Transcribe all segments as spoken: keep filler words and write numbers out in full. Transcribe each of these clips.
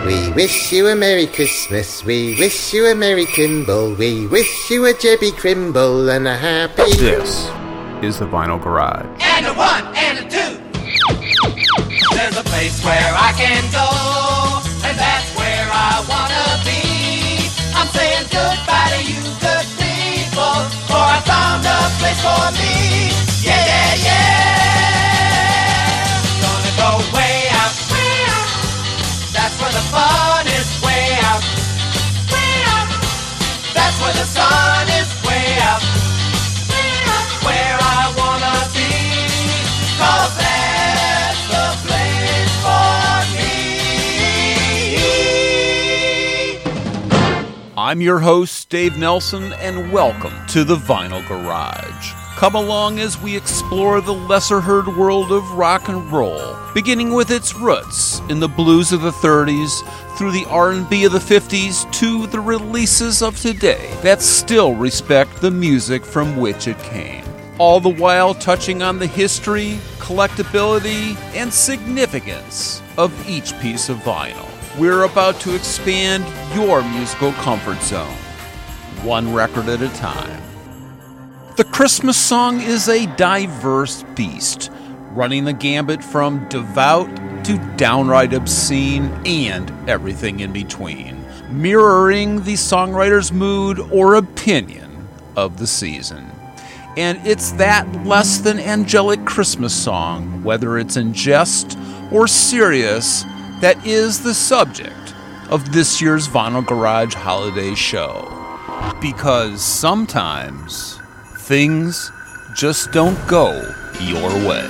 We wish you a Merry Christmas, we wish you a Merry Kimble, we wish you a Jebby Crimble and a happy... This is the Vinyl Garage. And a one, and a two. There's a place where I can go, and that's where I wanna be. I'm saying goodbye to you good people, for I found a place for me. Yeah, yeah, yeah. Gonna go way out, way out. That's where the fun is, way out, way out. That's where the sun is, way out, way out. Where I wanna be, 'cause that's the place for me. I'm your host, Dave Nelson, and welcome to the Vinyl Garage. Come along as we explore the lesser-heard world of rock and roll, beginning with its roots in the blues of the thirties, through the R and B of the fifties, to the releases of today that still respect the music from which it came. All the while touching on the history, collectability, and significance of each piece of vinyl. We're about to expand your musical comfort zone, one record at a time. The Christmas song is a diverse beast, running the gambit from devout to downright obscene and everything in between, mirroring the songwriter's mood or opinion of the season. And it's that less than angelic Christmas song, whether it's in jest or serious, that is the subject of this year's Vinyl Garage holiday show. Because sometimes things just don't go your way.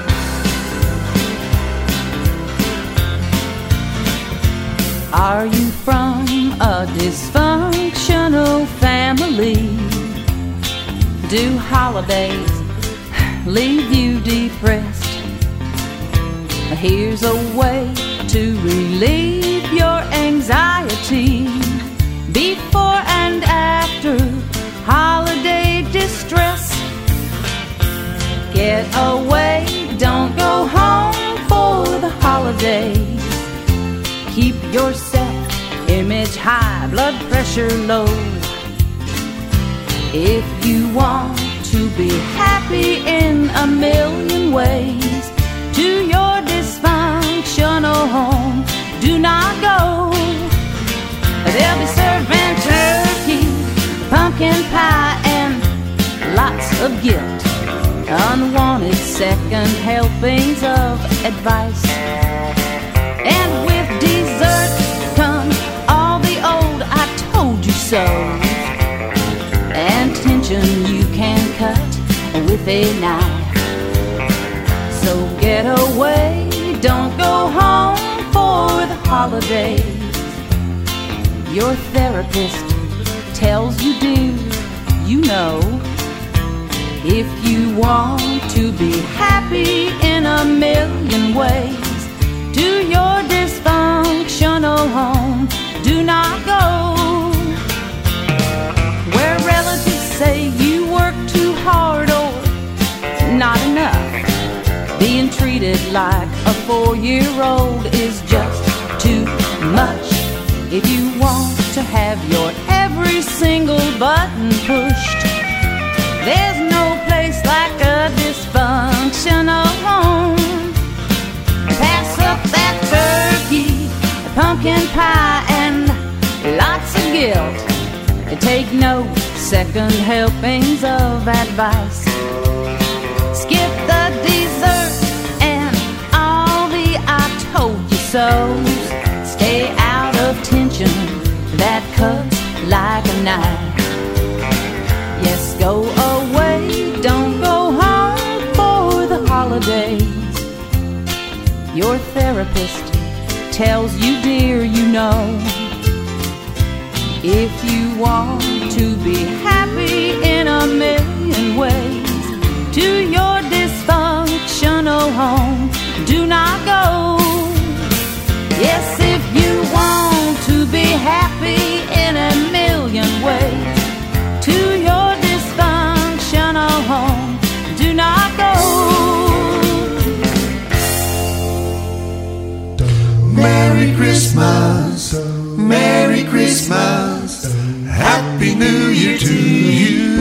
Are you from a dysfunctional family? Do holidays leave you depressed? Here's a way to relieve your anxiety before and after holiday distress. Get away, don't go home for the holidays. Keep your self-image high, blood pressure low. If you want to be happy in a million ways, to your dysfunctional home, do not go. They'll be serving turkey, pumpkin pie, and lots of guilt. Unwanted second helpings of advice. And with dessert comes all the old I told you so. And tension you can cut with a knife. So get away, don't go home for the holidays. Your therapist tells you, dear, you know, if you want to be happy in a million ways, to your dysfunctional home, do not go. Where relatives say you work too hard or not enough. Being treated like a four-year-old is just too much. If you want to have your every single button pushed, there's no place like a dysfunctional home. Pass up that turkey, pumpkin pie, and lots of guilt. Take no second helpings of advice. Skip the dessert and all the I told you so's. Stay out of tension that cuts like a knife. Yes, go away, don't go home for the holidays. Your therapist tells you, dear, you know, if you want to be happy in a million ways, to your dysfunctional home, do not go. Yes, if you want to be happy in a million ways, to your dysfunctional home, do not go. Merry Merry Christmas, Merry Christmas, Happy New Year to you.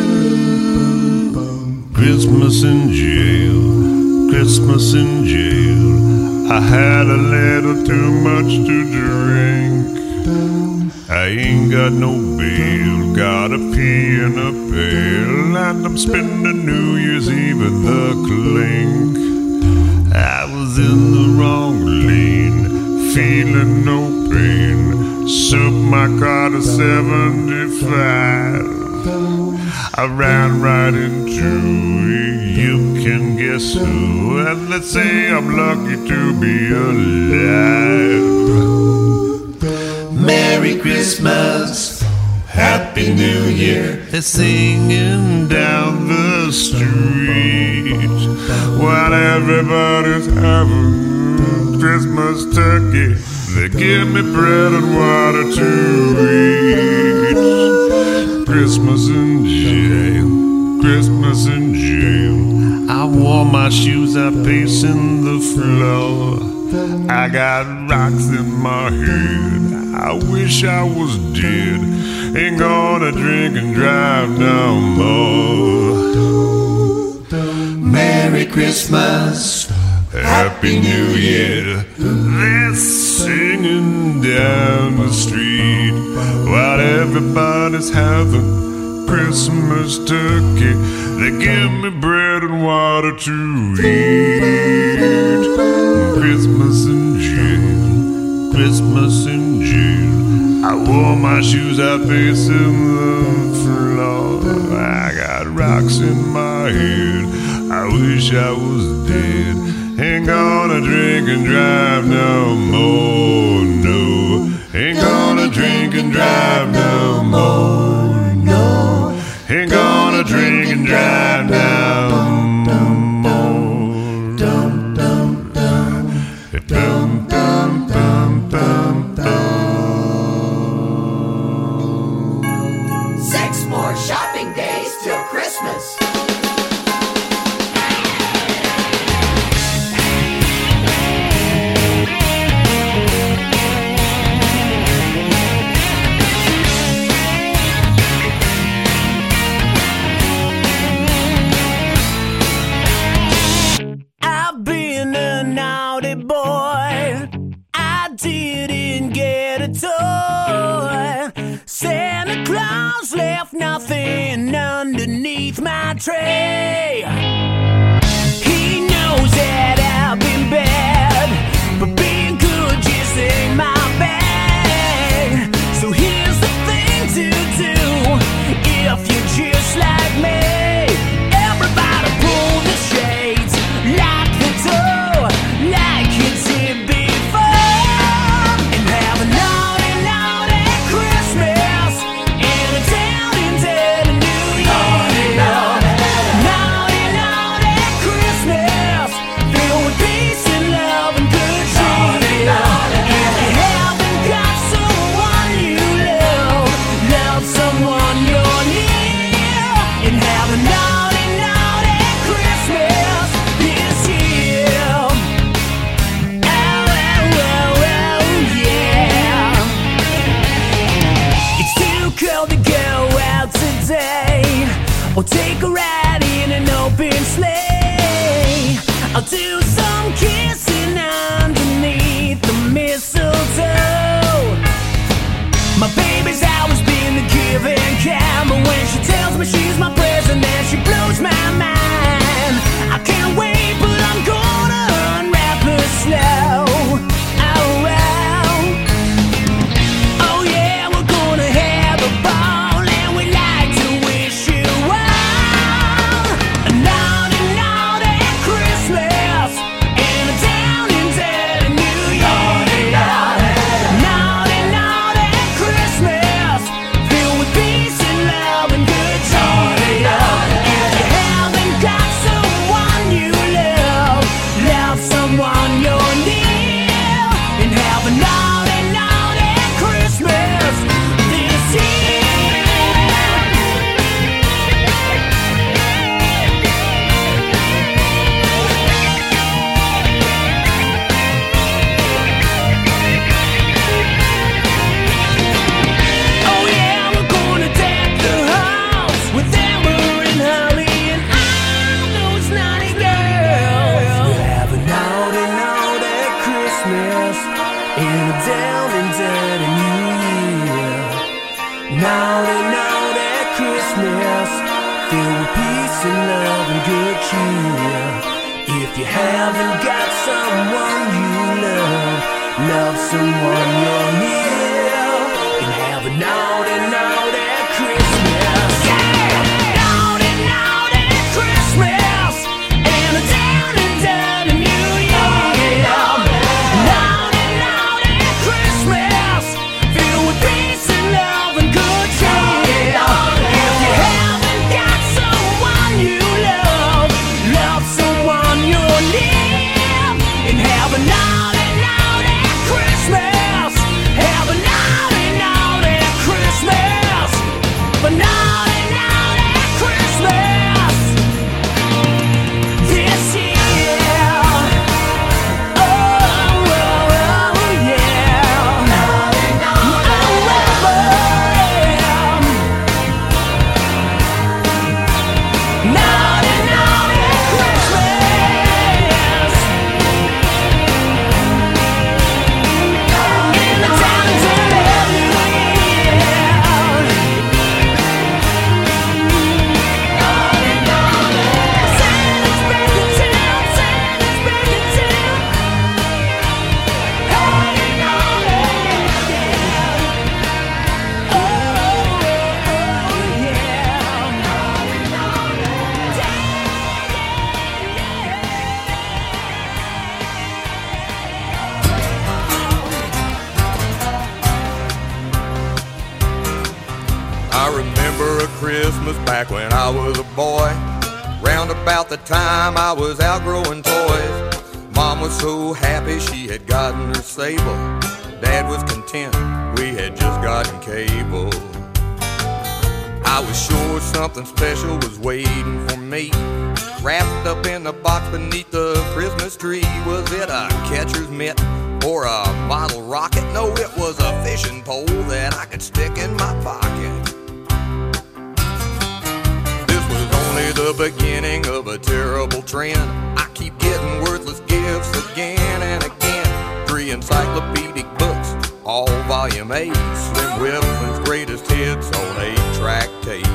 Christmas in jail, Christmas in jail, I had a little too much to drink. I ain't got no bail, got a pee in a pail, and I'm spending New Year's Eve at the clink. I was in the wrong lane, feeling no pain, soup my car to seventy-five. I ran right into you can guess who, and let's say I'm lucky to be alive. Merry Christmas, Happy New Year. They're singing down the street while everybody's having Christmas turkey. They give me bread and water to eat. Christmas in jail, Christmas in jail. I wore my shoes out pacing the floor. I got rocks in my head, I wish I was dead. Ain't gonna drink and drive no more. Merry Christmas, Happy New Year. They're singing down the street while everybody's having Christmas turkey. They give me bread and water to eat. Christmas in jail, Christmas in jail. I wore my shoes out facing the floor. I got rocks in my head, I wish I was dead. Ain't gonna drink and drive no more, no. Ain't gonna drink and drive no more, no. Ain't gonna drink and drive no more. Dum dum dum, dum dum dum dum dum. Six more shopping days till Christmas. Nothing underneath my tray. He knows that I've been bad, but being good just ain't my bag. So here's the thing to do, if you're just like me. Everybody pull the shades, lock the door, like you did before, and have a naughty, naughty Christmas and a down and dead New Year. Naughty, naughty Christmas, filled with peace and love and good cheer. If you haven't got someone you love, love someone you're near, and have a naughty, naughty Christmas this year. Oh, oh, oh, oh, yeah. It's too cold to go out today, or take a ride in an open sleigh. I'll do some kissing underneath the mistletoe. My baby's always been the giving kind, but when she tells me she's my present, then she blows my mind. I can't wait, but I'm gonna unwrap her slow. Oh, well. Oh, yeah, we're gonna have a ball, and we'd like to wish you all a naughty, naughty Christmas and a down and dead New Year. Naughty, naughty Christmas, filled with peace and love and good cheer. If you haven't got someone you love, love someone you're near. in a down and dirty new year. Naughty, naughty Christmas, filled with peace and love and good cheer. If you haven't got someone you love, love someone you're near, and have a naughty, naughty Christmas. Yeah! Naughty, naughty Christmas, and a down and dirty new year. Naughty, naughty Christmas, filled with peace and love and good cheer. If you haven't got someone you love, love someone you're near, and have a naughty, naughty Christmas. Have a naughty, naughty Christmas. But naughty, naughty Christmas this year. Oh, oh, oh, yeah. Naughty, naughty Naughty, naughty Christmas. In the town and dirty new year. Santa's back in town, Santa's back in town. Naughty, naughty, yeah. Oh, oh, yeah. I remember a Christmas back when I was a boy, round about the time I was outgrowing toys. Mom was so happy she had gotten her Sable. Dad was content, we had just gotten cable. I was sure something special was waiting for me. Wrapped up in the box beneath the Christmas tree. Was it a catcher's mitt or a bottle rocket? No, it was a fishing pole that I could stick in my pocket. This was only the beginning of a terrible trend. I keep getting worthless gifts again and again. Three encyclopedic books, all volume A. Slim Whitman's greatest hits on eight-track tape.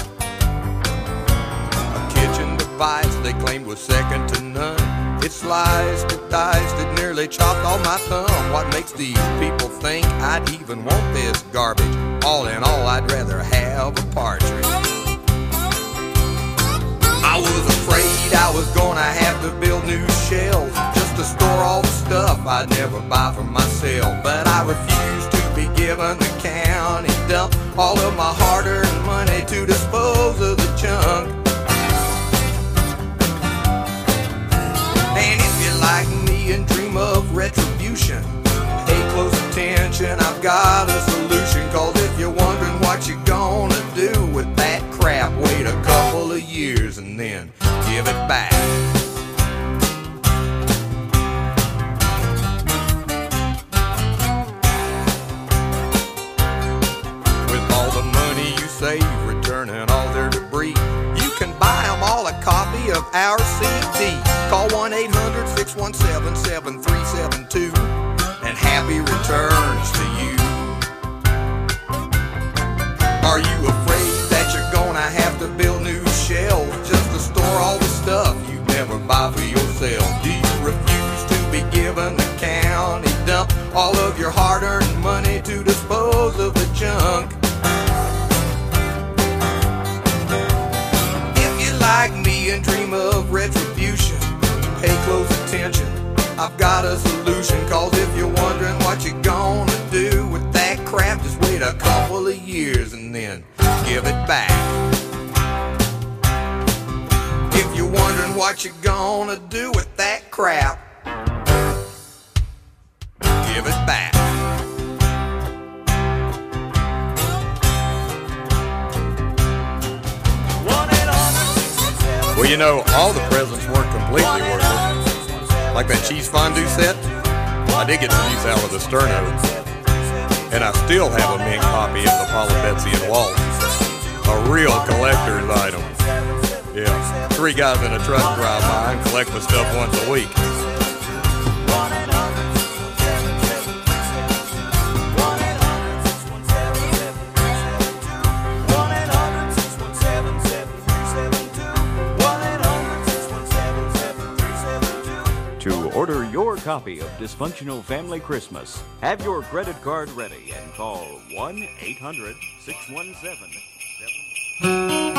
A kitchen device they claimed was second to none. It sliced, it diced, it nearly chopped off my thumb. What makes these people think I'd even want this garbage? All in all, I'd rather have a partridge. I was afraid I was gonna have to build new shelves just to store all the stuff I'd never buy for myself. But I refused to be given the county dump, all of my hard-earned money to dispose of the junk. And if you're like me and dream of retribution, pay close attention, I've got a solution. Cause if you're wondering what you're gonna do with that crap, wait a couple of years and then give it back. With all the money you save, returning all their debris, you can buy them all a copy of our C D. Call one eight hundred, six one seven, seven three seven two and happy returns to you. Are you afraid that you're gonna have to build new shelves just to store all the stuff you never buy for yourself? Do you refuse to be given the county dump, all of your hard-earned money to dispose of the junk? If you're like me and dream of retribution, pay close attention, I've got a solution. Cause if you're wondering what you're gonna do with that crap, just wait a couple of years and then give it back. If you're wondering what you're gonna do with that crap, give it back. Well, you know, all the presents weren't completely worthless. Like that cheese fondue set, I did get some use out of the sterno. And I still have a mint copy of the Paula, Betsy, and Walt. A real collector's item. Yeah, three guys in a truck drive by and collect my stuff once a week. copy of Dysfunctional Family Christmas. Have your credit card ready and call one eight hundred six one seven seven.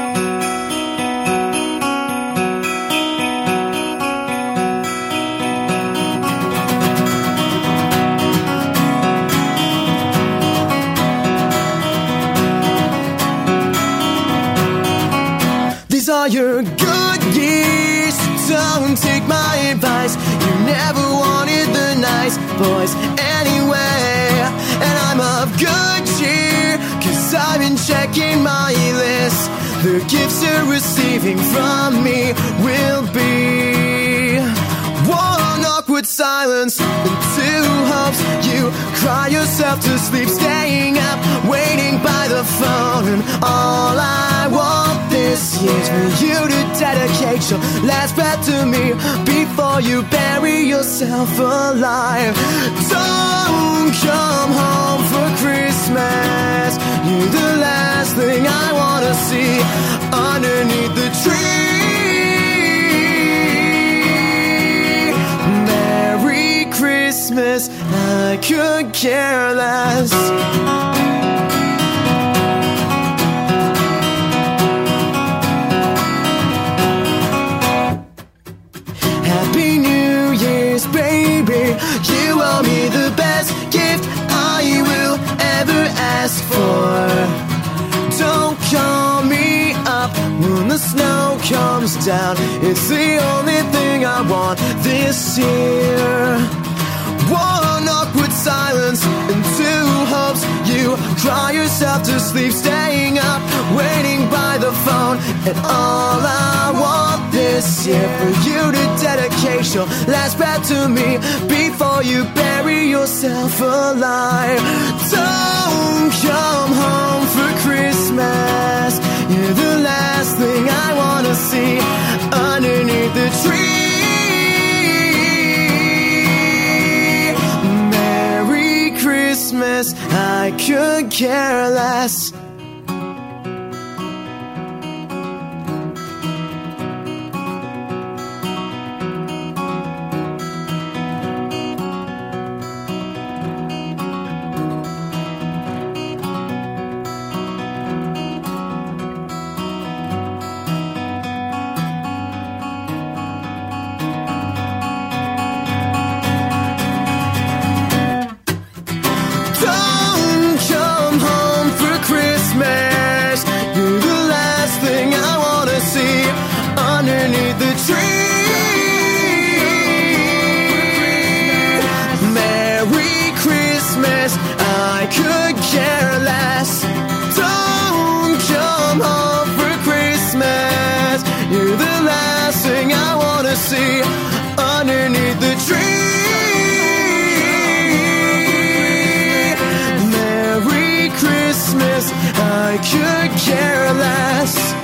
These are your good years, don't take my advice. You never wanted the nice boys anyway. And I'm of good cheer, cause I've been checking my list. The gifts you're receiving from me will be one awkward silence and two hopes. You cry yourself to sleep, staying up, waiting by the phone. And all I want this year's for you to dedicate your last breath to me before you bury yourself alive. Don't come home for Christmas. You're the last thing I wanna see underneath the tree. Merry Christmas, I could care less. Happy New Year's, baby. You owe me the best gift I will ever ask for. Don't call me up when the snow comes down. It's the only thing I want this year. One awkward silence and two hopes. You cry yourself to sleep, staying up, waiting by the phone. And all I want this year for you to dedicate your last breath to me before you bury yourself alive. Don't come home for Christmas. You're the last thing I wanna see underneath the tree. Christmas, I could care less. Underneath the tree. Merry Christmas, I could care less. Don't come home for Christmas. You're the last thing I wanna see underneath the tree. Merry Christmas, I could care less.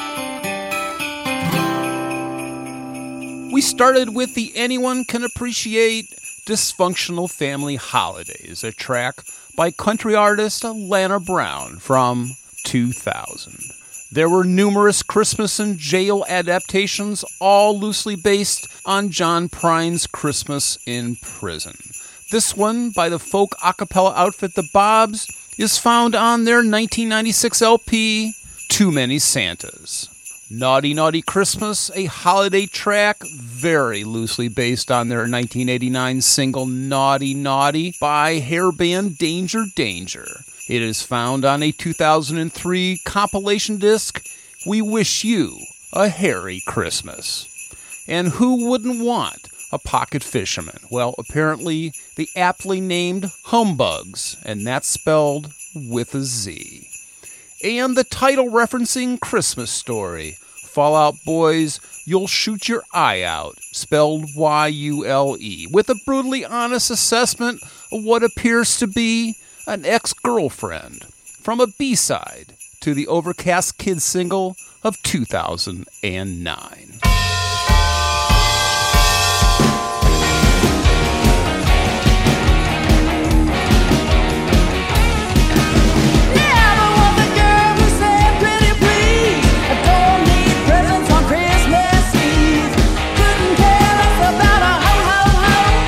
We started with the Anyone Can Appreciate Dysfunctional Family Holidays, a track by country artist Alana Brown from two thousand. There were numerous Christmas in Jail adaptations, all loosely based on John Prine's Christmas in Prison. This one, by the folk a cappella outfit The Bobs, is found on their nineteen ninety-six L P, Too Many Santas. Naughty Naughty Christmas, a holiday track very loosely based on their nineteen eighty-nine single Naughty Naughty by hairband Danger Danger. It is found on a two thousand three compilation disc, We Wish You a Hairy Christmas. And who wouldn't want a pocket fisherman? Well, apparently the aptly named Humbugs, and that's spelled with a Z. And the title referencing Christmas Story, Fall Out Boys, You'll Shoot Your Eye Out, spelled Y U L E, with a brutally honest assessment of what appears to be an ex-girlfriend, from a B-side to the Overcast Kids single of two thousand nine. About a ho ho ho.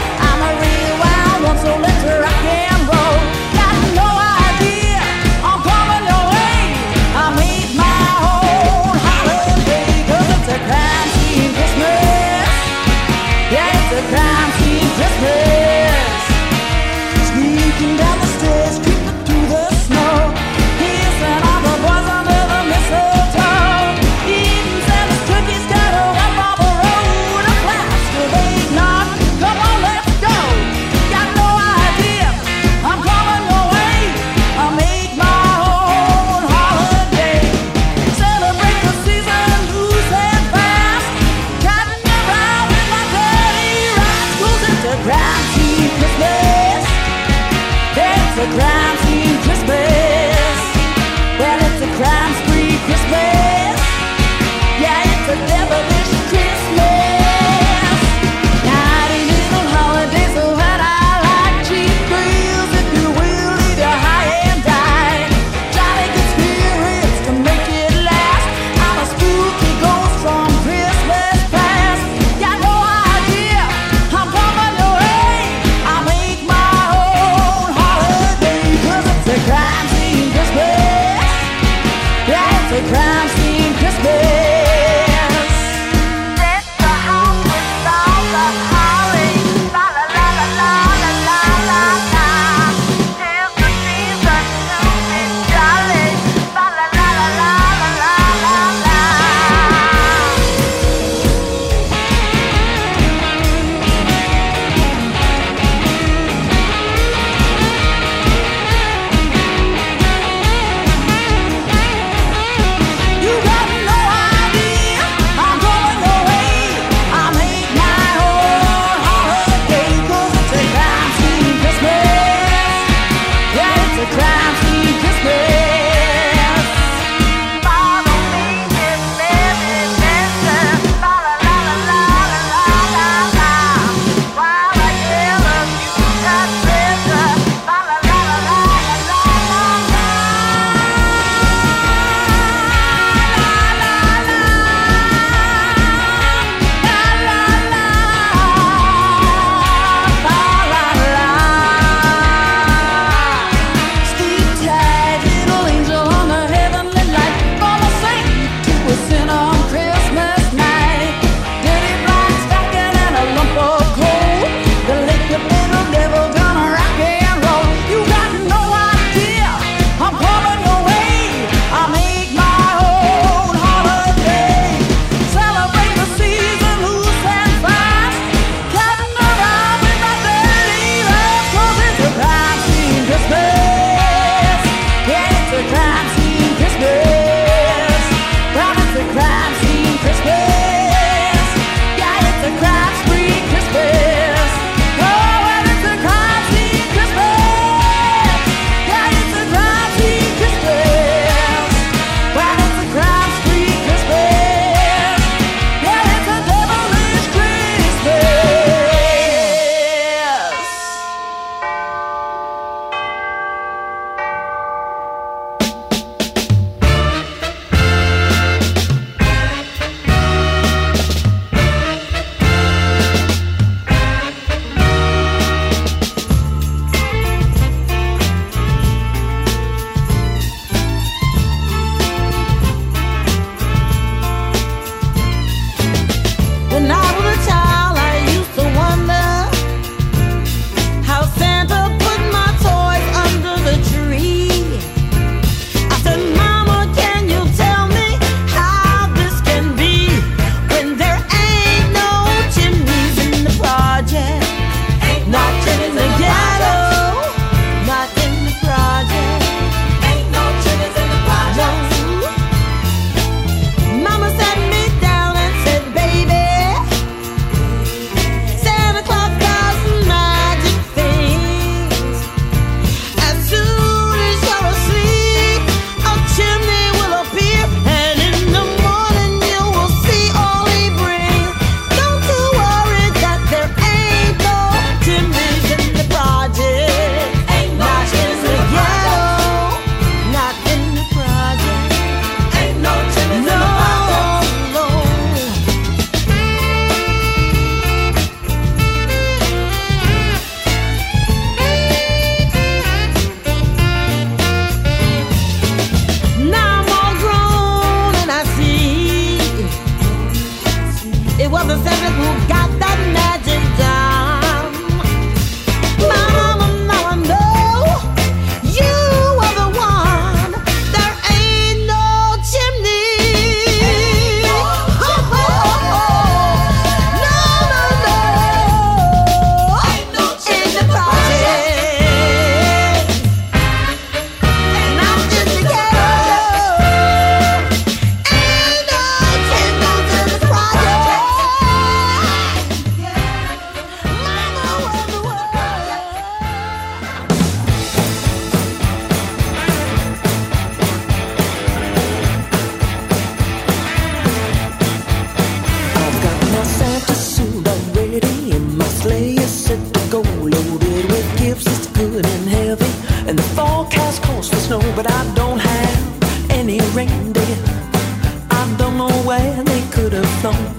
good and heavy, and the forecast calls for snow, but I don't have any reindeer. I don't know where they could have flown.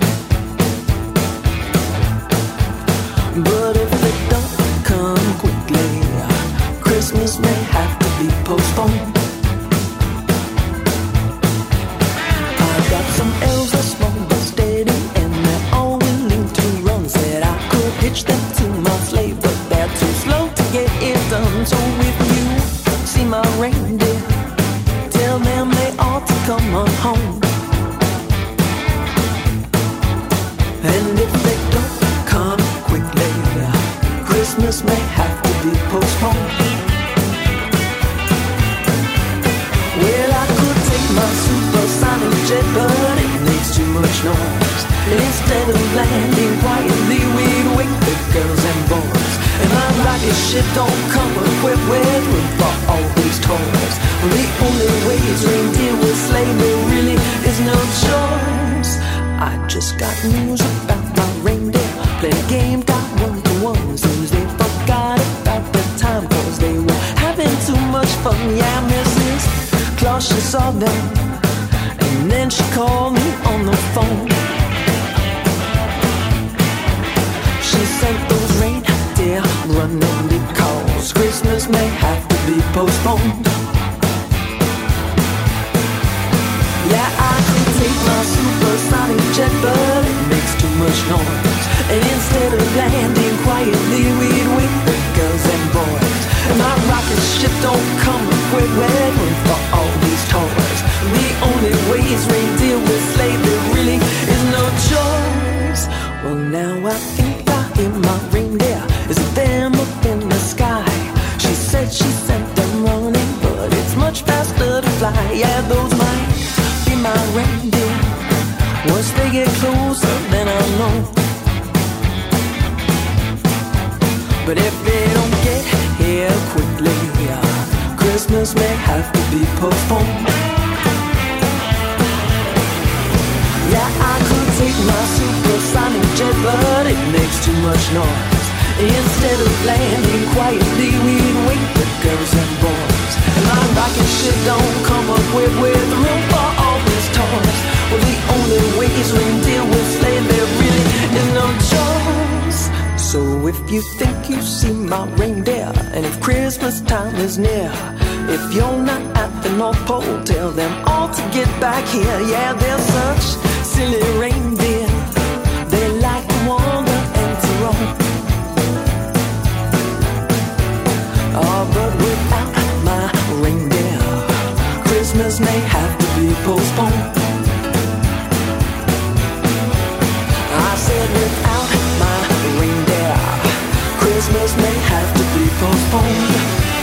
But if they don't come quickly, Christmas may have to be postponed. I've got some elves that small but steady, and they're all willing to run. Said I could hitch them to my sleigh, but they're too slow to get it done. So if you see my reindeer, tell them they ought to come on home. And if they don't come quickly, Christmas may have to be postponed. Well, I could take my supersonic jet, but it makes too much noise. And instead of landing quietly, we'd wake the girls and boys. And my rocket ship don't come equipped with room for all these toys. Well, the only way is reindeer will sleigh, there really is no choice. I just got news about my reindeer. Play a game, got one-to-one. Seems they forgot about the time, cause they were having too much fun. Yeah, Missus Claus, she saw them, and then she called me on the phone. She sent those reindeer running because Christmas may have to be postponed. Yeah, I could take my supersonic jet, but it makes too much noise. And instead of landing quietly, we'd wake the girls and boys. And my rocket ship don't come equipped with room for all these toys. The only way is reindeer will sleigh, there really is no choice. Well, now I think I hear my reindeer. Is it them up in the sky? She said she sent them running, but it's much faster to fly. Yeah, those might be my reindeer. Once they get closer, then I'll know. But if they don't get here quickly, Christmas may have to be postponed. Yeah, I could take my supersonic jet, but it makes too much noise. Instead of landing quietly, we'd wake the girls and boys. And my rocket ship don't come up with, with room for all these toys. Well, the only way is reindeer will sleigh, there really is no choice. So if you think you see my reindeer, and if Christmas time is near, if you're not at the North Pole, tell them all to get back here. Yeah, they're such silly reindeer, they like to wander and to roam. Oh, but without my reindeer, Christmas may have to be postponed. I said without my reindeer, Christmas may have to be postponed.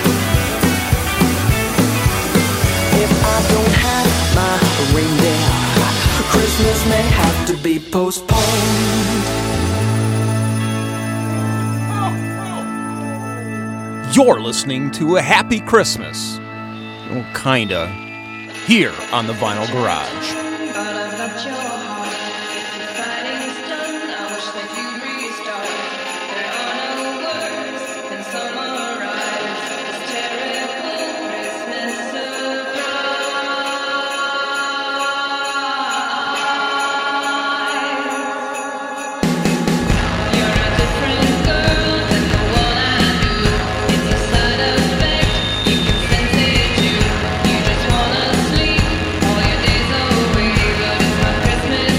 If I don't have my reindeer, Christmas may have to be postponed. You're listening to A Happy Christmas. Well, kinda. Here on the Vinyl Garage. Christmas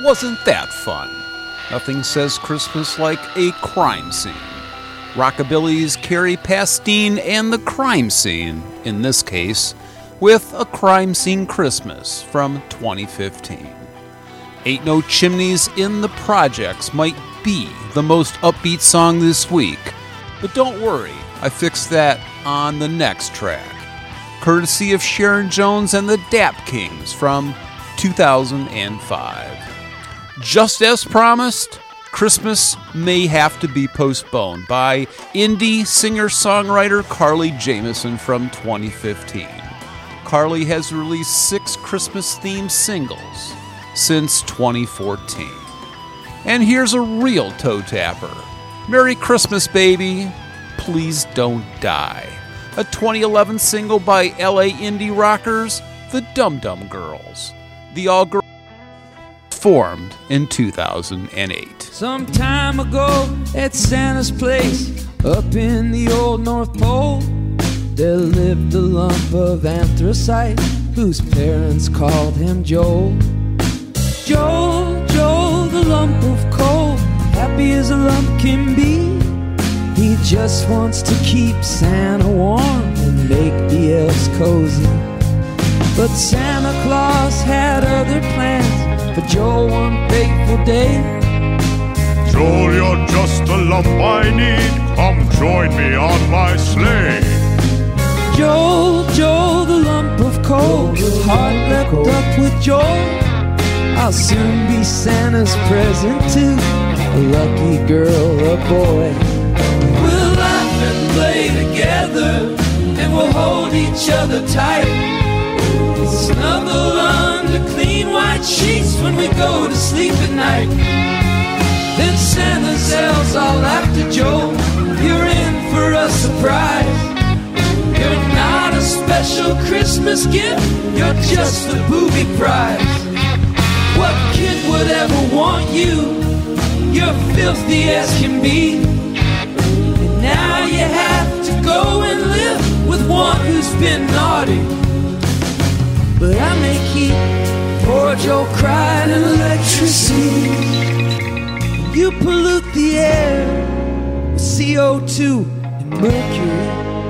wasn't that fun. Nothing says Christmas like a crime scene. Rockabilly's Carrie Pastine and the crime scene, in this case, with A Crime Scene Christmas from twenty fifteen. Ain't No Chimneys in the Projects might be the most upbeat song this week, but don't worry, I fixed that on the next track, courtesy of Sharon Jones and the Dap Kings from two thousand five. Just as promised, Christmas May Have to Be Postponed by indie singer-songwriter Carly Jamieson from twenty fifteen. Carly has released six Christmas-themed singles since twenty fourteen. And here's a real toe tapper. Merry Christmas, Baby, Please Don't Die. A twenty eleven single by L A indie rockers, the Dum Dum Girls. The all-girl formed in two thousand eight. Some time ago at Santa's place up in the old North Pole, there lived a lump of anthracite whose parents called him Joel. Joel, Joel, the lump of coal, happy as a lump can be. He just wants to keep Santa warm and make the elves cozy. But Santa Claus had other plans for Joel one fateful day. Joel, you're just the lump I need. Come join me on my sleigh. Joel, Joel, the lump of coal, his heart leapt up with joy. I'll soon be Santa's present to a lucky girl or boy. We'll laugh and play together, and we'll hold each other tight. Snuggle under clean white sheets when we go to sleep at night. Then Santa's elves all laugh to Joel, you're in for a surprise. You're not a special Christmas gift, you're just the booby prize. What kid would ever want you? You're filthy as can be. And now you have to go and live with one who's been naughty. But I may keep poor Joe crying and electricity. You pollute the air with C O two and mercury.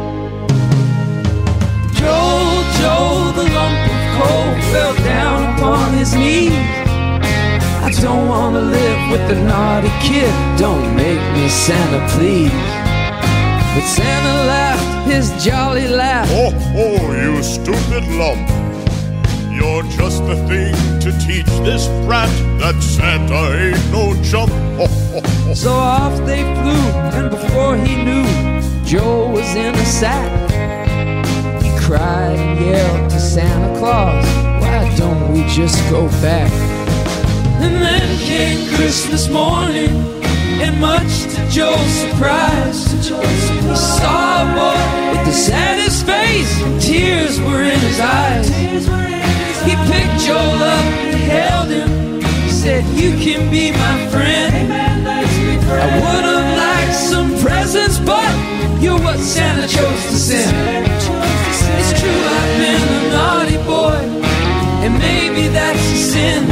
Joel, Joel, the lump of coal fell down upon his knees. I don't want to live with the naughty kid, don't make me Santa, please. But Santa laughed his jolly laugh. Oh, oh, you stupid lump. You're just the thing to teach this brat that Santa ain't no chump. So off they flew, and before he knew, Joe was in a sack. He cried and yelled to Santa Claus, why don't we just go back? And then came Christmas morning, and much to Joe's surprise, he saw a boy with the saddest face, and tears were in his eyes. He picked Joel up and held him, he said, you can be my friend. I would have liked some presents, but you're what Santa chose to send. It's true I've been a naughty boy, and maybe that's a sin.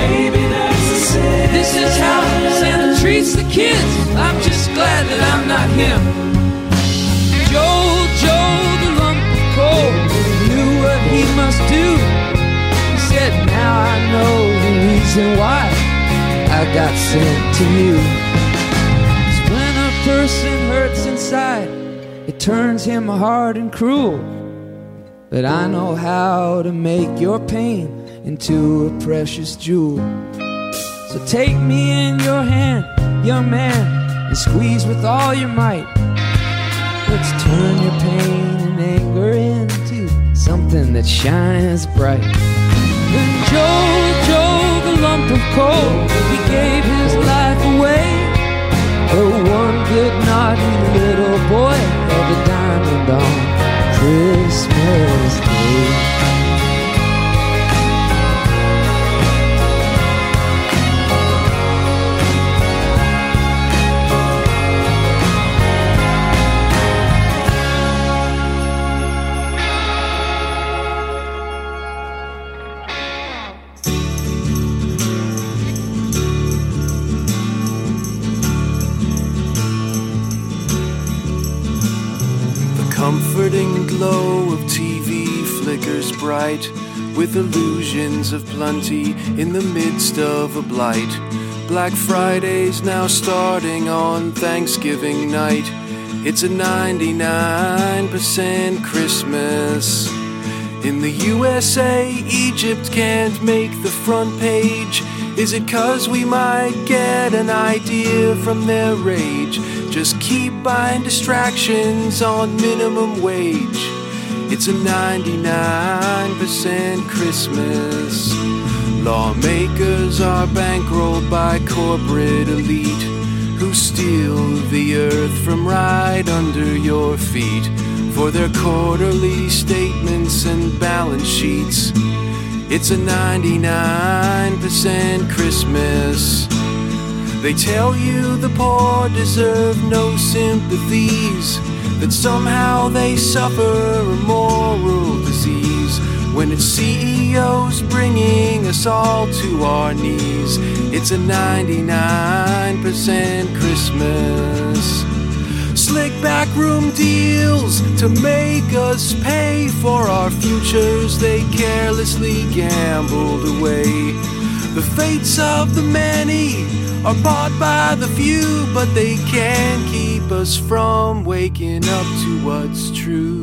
This is how Santa treats the kids, I'm just glad that I'm not him. Joel, Joel, the lump of coal, knew what he must do. He said, now I know the reason why I got sent to you. 'Cause when a person hurts inside, it turns him hard and cruel. But I know how to make your pain into a precious jewel. So take me in your hand, young man, and squeeze with all your might. Let's turn your pain and anger into something that shines bright. Then Joel, Joel, the lump of coal, he gave his life away. Oh, one good naughty little boy held a diamond on Christmas Day. comforting glow of T V flickers bright, with illusions of plenty in the midst of a blight. Black Friday's now starting on Thanksgiving night. It's a ninety-nine percent Christmas. In the U S A, Egypt can't make the front page. Is it 'cause we might get an idea from their rage? Just keep buying distractions on minimum wage. It's a ninety-nine percent Christmas. Lawmakers are bankrolled by corporate elite who steal the earth from right under your feet for their quarterly statements and balance sheets. It's a ninety-nine percent Christmas. They tell you the poor deserve no sympathies, that somehow they suffer a moral disease, when it's C E Os bringing us all to our knees. It's a ninety-nine percent Christmas. Slick backroom deals to make us pay for our futures they carelessly gambled away. The fates of the many are bought by the few, but they can't keep us from waking up to what's true.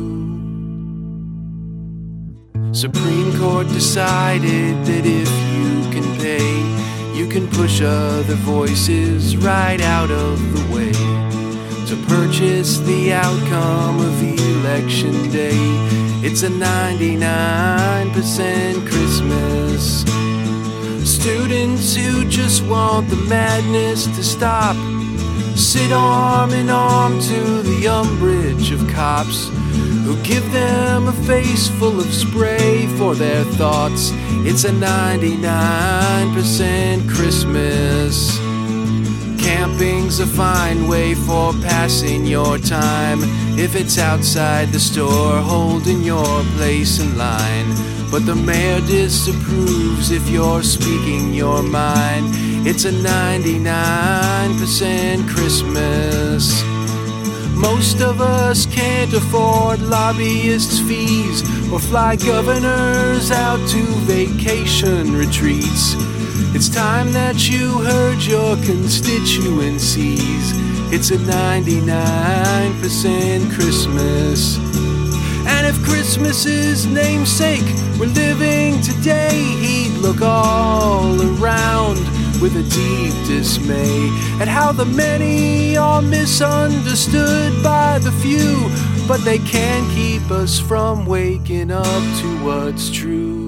Supreme Court decided that if you can pay, you can push other voices right out of the way to purchase the outcome of election day. It's a ninety-nine percent Christmas. Students who just want the madness to stop sit arm in arm to the umbrage of cops who give them a face full of spray for their thoughts. It's a ninety-nine percent Christmas. Camping's a fine way for passing your time if it's outside the store holding your place in line. But the mayor disapproves if you're speaking your mind. It's a ninety-nine percent Christmas. Most of us can't afford lobbyists' fees or fly governors out to vacation retreats. It's time that you heard your constituencies. It's a ninety-nine percent Christmas. And if Christmas's namesake were living today, he'd look all around with a deep dismay at how the many are misunderstood by the few, but they can't keep us from waking up to what's true.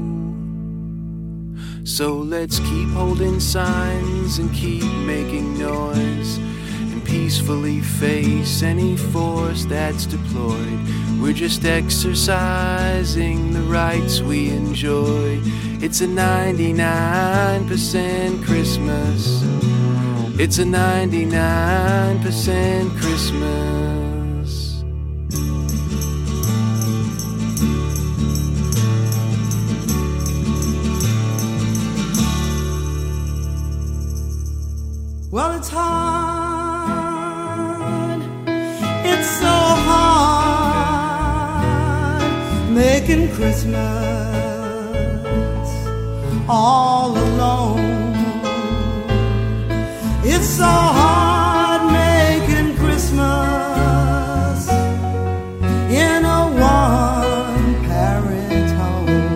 So let's keep holding signs and keep making noise and peacefully face any force that's deployed. We're just exercising the rights we enjoy. It's a ninety-nine percent Christmas. It's a ninety-nine percent Christmas. Well, it's hard. It's so hard making Christmas all alone. It's so hard making Christmas in a one-parent home.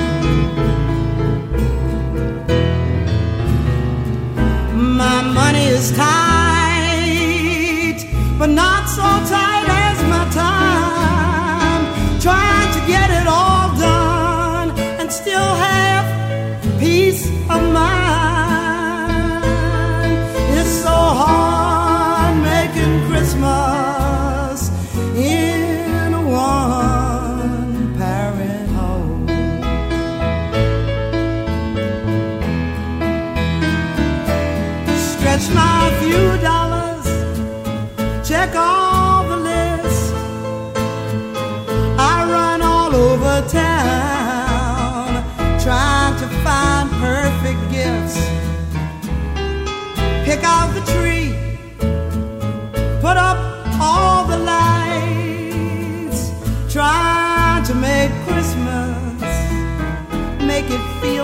My money is tight, but not so tight as my time. Trying to get it all done and still have peace of mind. It's so hard making Christmas in a one-parent home. Stretch my few dollars, check all the lists. I run all over town trying to find perfect gifts. Pick out the tree, put up all the lights.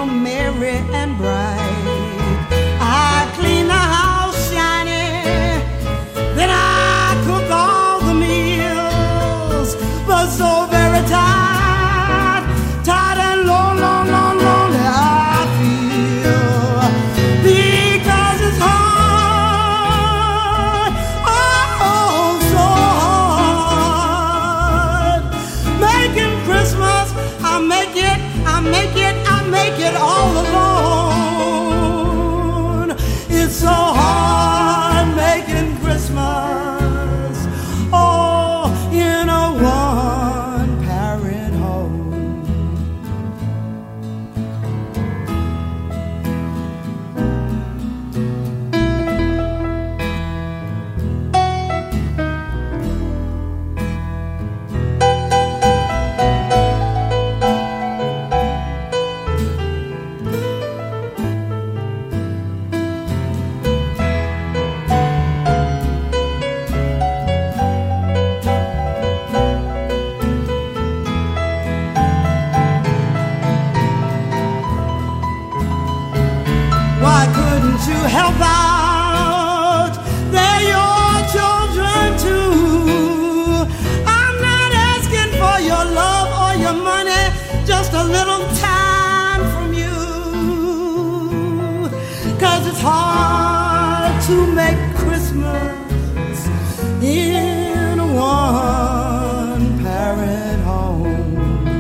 real merry and bright. I clean the house shiny, then I cook all the meals, but so very tired, tired and long, long, long, lonely I feel, because it's hard, oh, so hard, making Christmas. I make it, I make it, I make it all alone. It's so hard making Christmas, oh, in a one-parent home. Why couldn't you help out? They're your children too. I'm not asking for your love or your money, just a little time from you. 'Cause it's hard to make Christmas in a one-parent home.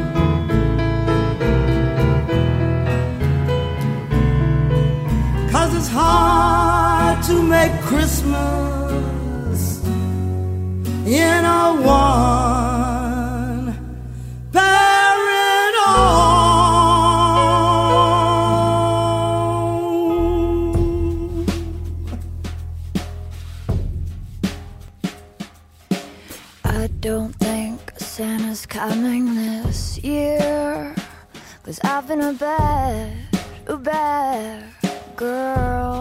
Cause it's hard to make Christmas in a one parent home. I don't think Santa's coming this year, 'cause I've been a bad, a bad girl.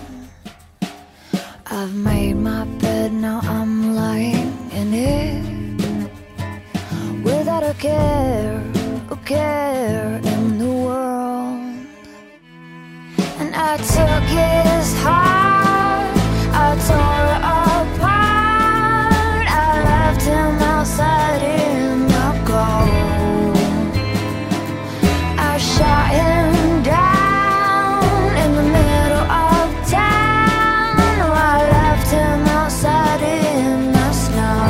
I've made my bed, now I'm lying in it, without a care, a care in the world. And I took his heart, I tore it apart, I left him outside in the cold. I shot him down in the middle of town, I left him outside in the snow.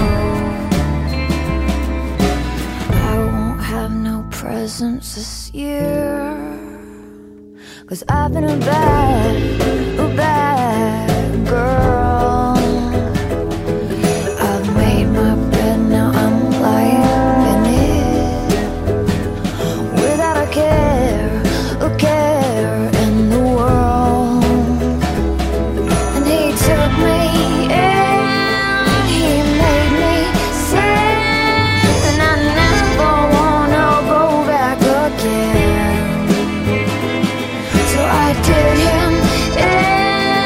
I won't have no presents this year, 'cause I've been a bad, a bad girl. I've made my bed, now I'm lying in it, without a care, a care in the world. And he took me in, he made me sin, and I never wanna go back again. So I did him in,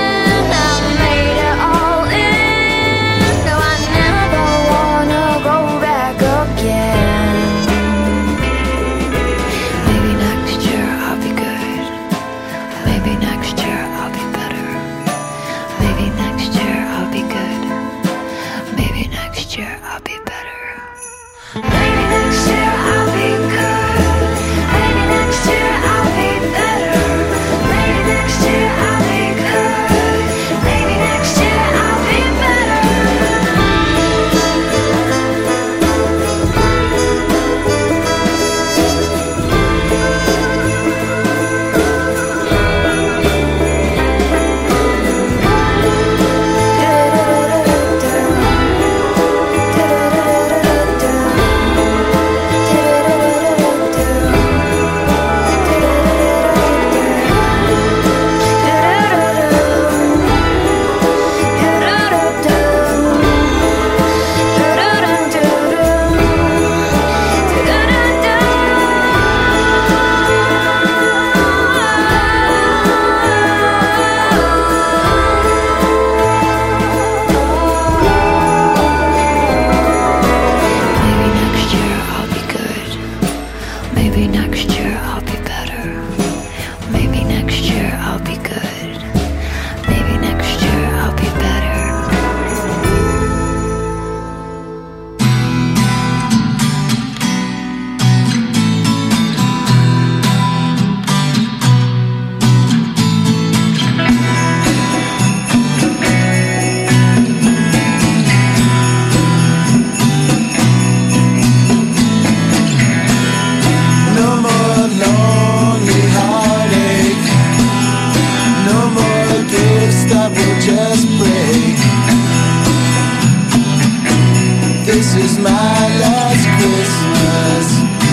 my last Christmas.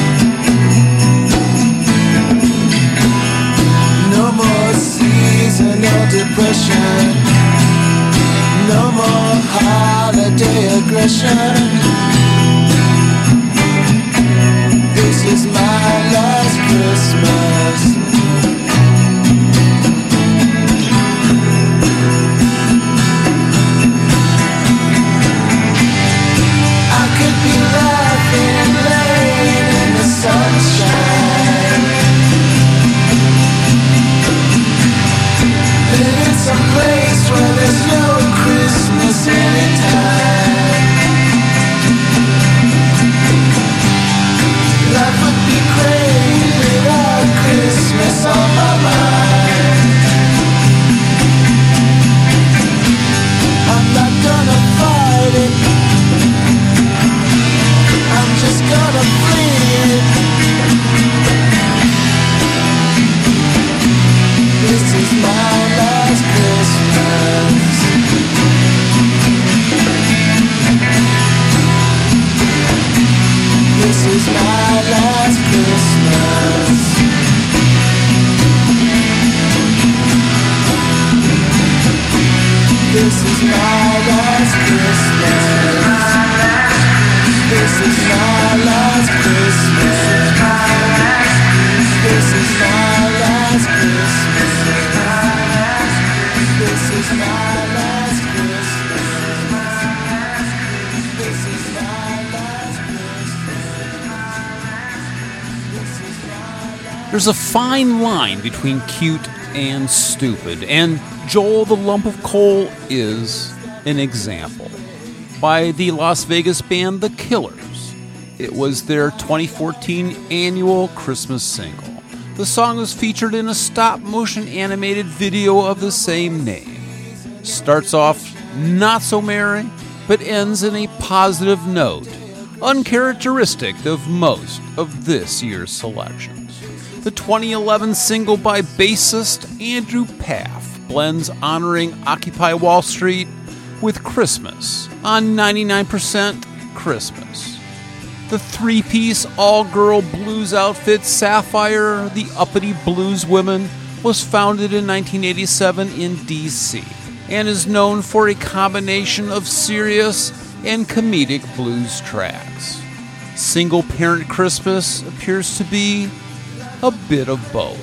No more seasonal depression. No more holiday aggression. This is my last Christmas. I could be laughing late in the sunshine, living someplace where there's no Christmas anytime. Life would be great without Christmas on my mind. I'm not gonna fight it, I'm just gonna flee it. This is my last Christmas. This is my last Christmas. This is my last Christmas. This is my last Christmas. This is my last Christmas. This is my last Christmas. This is my last Christmas. There's a fine line between cute and stupid, and Joel the Lump of Coal is an example. By the Las Vegas band The Killers. It was their twenty fourteen annual Christmas single. The song was featured in a stop-motion animated video of the same name. Starts off not so merry, but ends in a positive note, uncharacteristic of most of this year's selections. The twenty eleven single by bassist Andrew Paff blends honoring Occupy Wall Street with Christmas on ninety-nine percent Christmas. The three-piece all-girl blues outfit Sapphire, the Uppity Blues Women, was founded in nineteen eighty-seven in D C and is known for a combination of serious and comedic blues tracks. Single Parent Christmas appears to be a bit of both.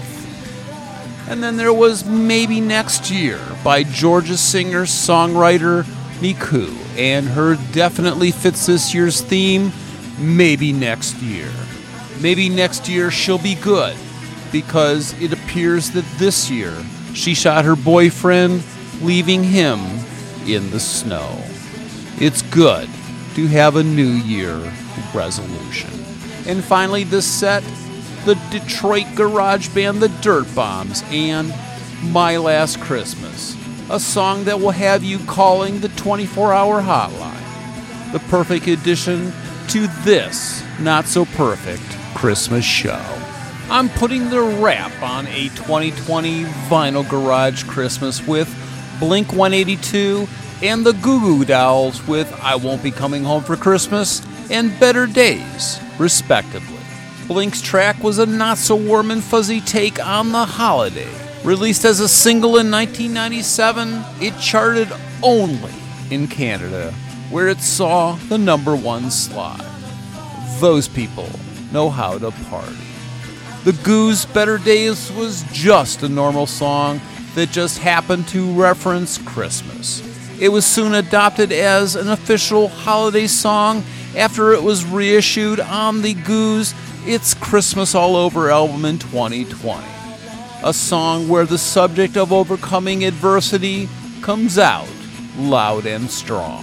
And then there was Maybe Next Year by Georgia singer-songwriter Miku, and her definitely fits this year's theme, Maybe Next Year. Maybe next year she'll be good, because it appears that this year she shot her boyfriend, leaving him in the snow. It's good to have a New Year resolution. And finally this set, the Detroit garage band The Dirt Bombs and My Last Christmas, a song that will have you calling the twenty-four hour hotline. The perfect addition to this not-so-perfect Christmas show. I'm putting the wrap on a twenty twenty Vinyl Garage Christmas with Blink one eighty-two and the Goo Goo Dolls with I Won't Be Coming Home for Christmas and Better Days, respectively. Blink's track was a not-so-warm and fuzzy take on the holiday. Released as a single in nineteen ninety-seven, it charted only in Canada, where it saw the number one slot. Those people know how to party. The Goo's Better Days was just a normal song that just happened to reference Christmas. It was soon adopted as an official holiday song after it was reissued on the Goo's It's Christmas All Over album in twenty twenty. A song where the subject of overcoming adversity comes out loud and strong.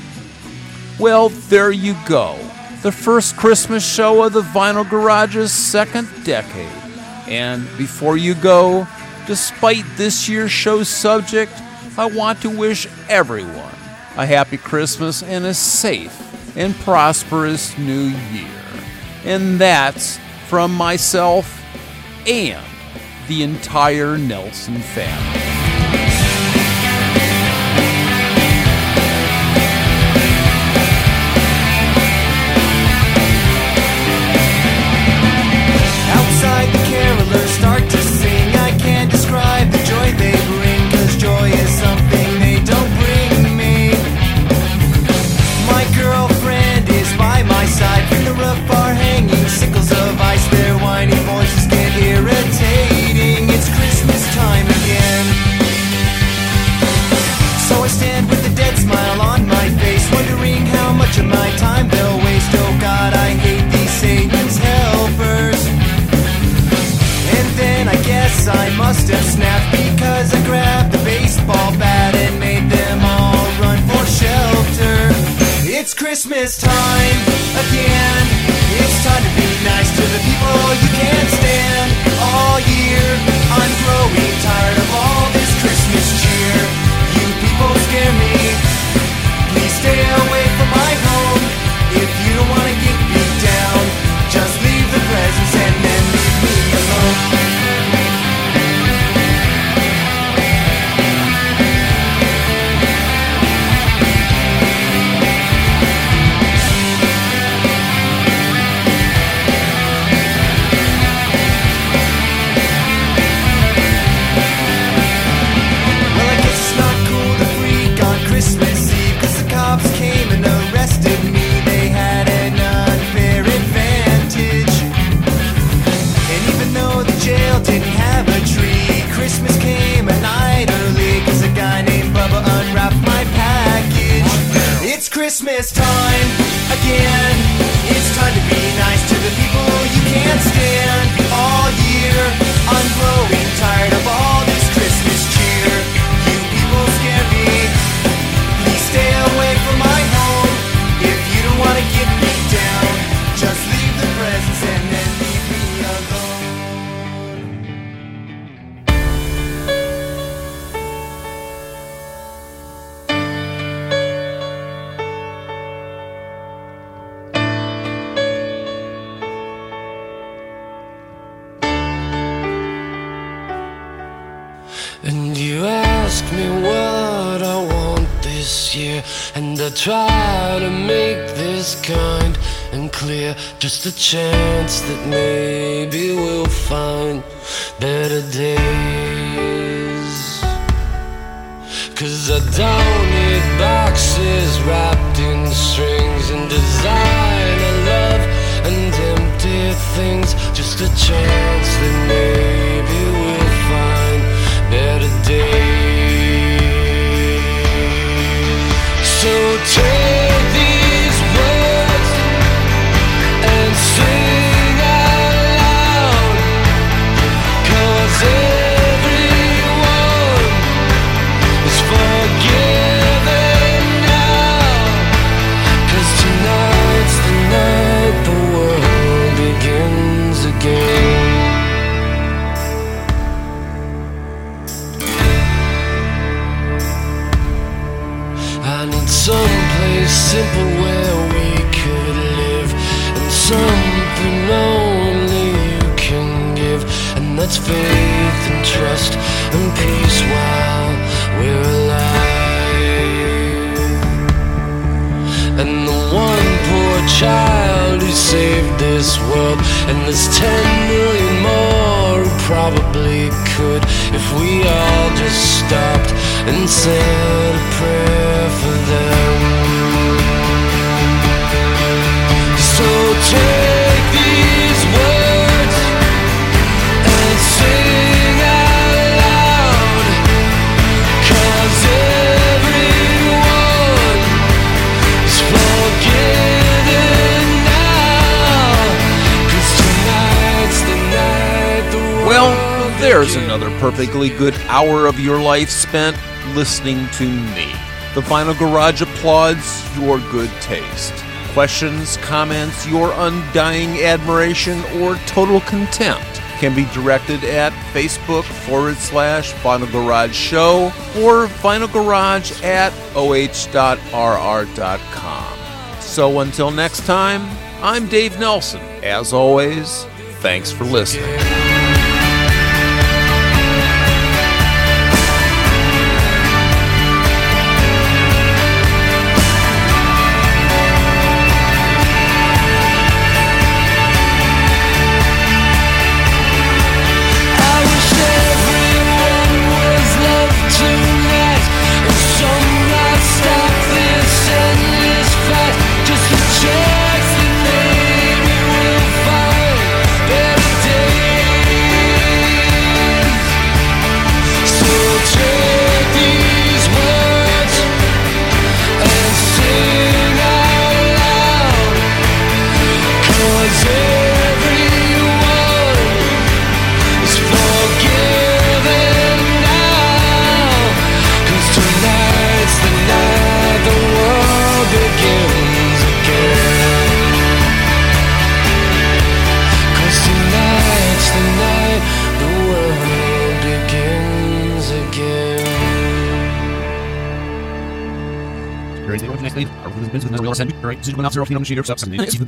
Well, there you go. The first Christmas show of the Vinyl Garage's second decade. And before you go, despite this year's show's subject, I want to wish everyone a happy Christmas and a safe and prosperous new year. And that's from myself and the entire Nelson family. Christmas time again. It's time to be nice to the people you can't stand all year. I'm growing tired of all this Christmas cheer. You people scare me. Please stay away from my home. If you don't want to get beat down, just leave the presents and then leave me alone. Christmas Eve, cause the cops came and arrested me. They had an unfair advantage. And even though the jail didn't have a tree, Christmas came a night early, cause a guy named Bubba unwrapped my package. It's Christmas time again. It's time to be nice to the people you can't stand all year. I'm growing tired of all this Christmas cheer. You people scare me. Stay away from my home. If you don't want to get me down, just leave the presents and then leave me alone. And you ask me what I want this year, and I try to make this kind and clear. Just a chance that maybe we'll find better days. Cause I don't need boxes wrapped in strings and designer love and empty things. Just a chance that maybe we'll find better days. So take these words and sing out loud, 'cause everyone is forgiven now. 'Cause tonight's the night the world begins again. I need someplace simple where we could live, and something only you can give, and that's faith and trust and peace while we're alive. And the one poor child who saved this world, and there's ten million more who probably could, if we all just stopped and said a prayer for them. So take these words and sing out loud, 'cause everyone is forgiven now. 'Cause tonight's the night the world. Well, there's another perfectly good hour of your life spent listening to me. The Vinyl Garage applauds your good taste. Questions, comments, your undying admiration, or total contempt can be directed at Facebook forward slash Vinyl Garage Show or Vinyl Garage at O H dot R R dot com. So until next time, I'm Dave Nelson. As always, thanks for listening. Chance that maybe we'll find better days. Right.